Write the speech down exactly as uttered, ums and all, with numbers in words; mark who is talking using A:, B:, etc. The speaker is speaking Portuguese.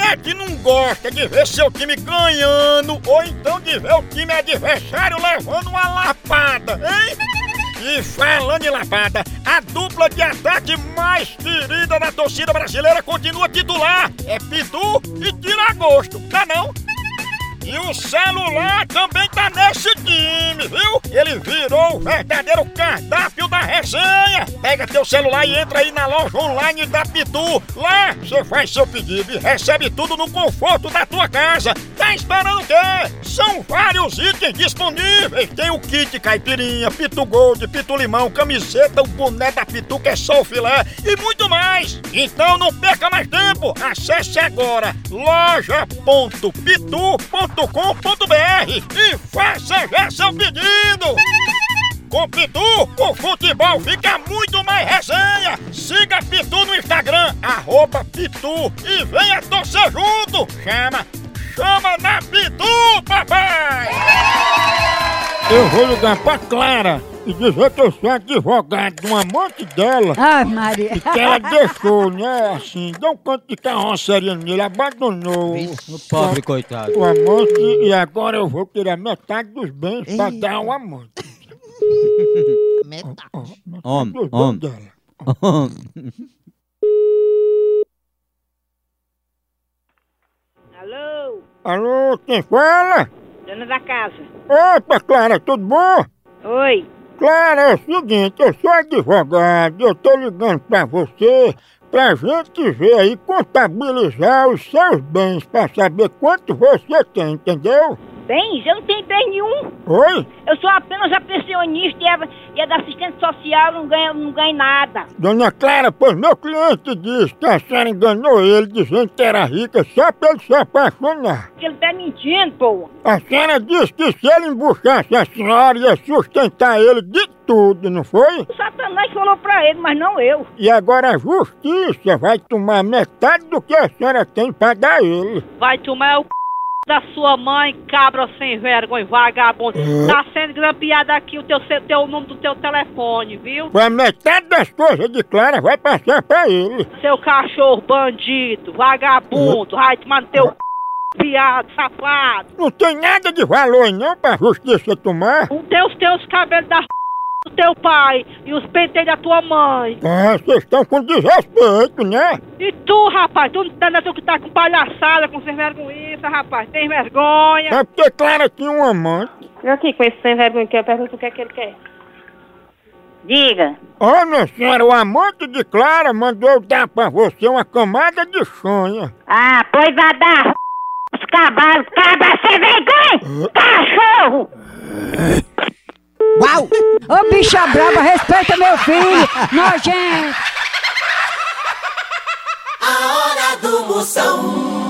A: é que não gosta de ver seu time ganhando ou então de ver o time adversário levando uma lapada, hein? E falando em lapada, a dupla de ataque mais querida da torcida brasileira continua titular. É Pitu e Tiragosto, tá não? E o celular também tá nesse time, viu? Ele virou o verdadeiro cardápio da resenha. Pega teu celular e entra aí na loja online da Pitu. Lá você faz seu pedido e recebe tudo no conforto da tua casa. Tá esperando o quê? São vários itens disponíveis. Tem o kit caipirinha, Pitu Gold, Pitu Limão, camiseta, o boné da Pitu que é só o filé e muito mais. Então não perca mais tempo. Acesse agora loja ponto pitu ponto com ponto br e faça já seu pedido! Com Pitu, o futebol fica muito mais resenha! Siga Pitu no Instagram, arroba Pitu e venha torcer junto! Chama, chama na Pitu, papai! Eu vou ligar pra Clara e dizer que eu sou advogado de um amante dela.
B: Ai, Maria.
A: E que ela deixou, né, assim, deu um canto de carroceria nele, abandonou.
C: O pobre coitado.
A: O amante, e agora eu vou tirar metade dos bens Ei. pra dar ao amante.
D: Metade.
A: Oh, oh, metade
C: Homem,
A: dos bens
C: homem.
A: dela.
E: Alô?
A: Alô, quem fala?
E: Dona da casa.
A: Opa, Clara, tudo bom?
E: Oi.
A: Clara, é o seguinte, eu sou advogado, eu tô ligando pra você pra gente ver aí, contabilizar os seus bens pra saber quanto você tem, entendeu?
E: Bem, eu não tenho bem nenhum.
A: Oi?
E: Eu sou apenas a pensionista e a, e a da assistente social, não ganho, não ganho nada.
A: Dona Clara, pois meu cliente disse que a senhora enganou ele dizendo que era rica só pra ele se apaixonar.
E: Ele tá mentindo, pô.
A: A senhora disse que se ele embuchasse a senhora ia sustentar ele de tudo, não foi?
E: O Satanás falou pra ele, mas não eu.
A: E agora a justiça vai tomar metade do que a senhora tem pra dar a ele.
F: Vai tomar o c... da sua mãe, cabra sem vergonha, vagabundo.
A: É.
F: Tá sendo grampeado aqui o teu, teu nome do teu telefone, viu?
A: A metade das coisas de Clara vai passar pra ele.
F: Seu cachorro bandido, vagabundo, vai tomar no teu c... piado, safado.
A: Não tem nada de valor não pra justiça tomar.
F: Os teus, teus cabelos da c... do teu pai e os penteios da tua mãe.
A: Ah, vocês estão com desrespeito, né?
F: E tu, rapaz, tu não tá, tu que tá com palhaçada, com sem vergonha, rapaz, tem vergonha.
A: É porque Clara tinha um amante.
E: Eu aqui com esse sem vergonha que eu pergunto o que é que ele quer. Diga.
A: Ó, minha senhora, o amante de Clara mandou eu dar pra você uma camada de sonha.
E: Ah, pois vai dar os cavalos, cabra sem vergonha, cachorro.
B: Uau! Ô bicha brava, respeita meu filho! Nojento!
G: A hora do Moção.